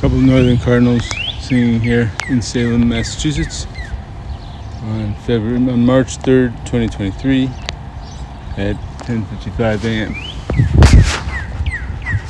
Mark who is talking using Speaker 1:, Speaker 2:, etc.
Speaker 1: couple of Northern Cardinals singing here in Salem, Massachusetts on March 3rd, 2023 at 10:55 a.m.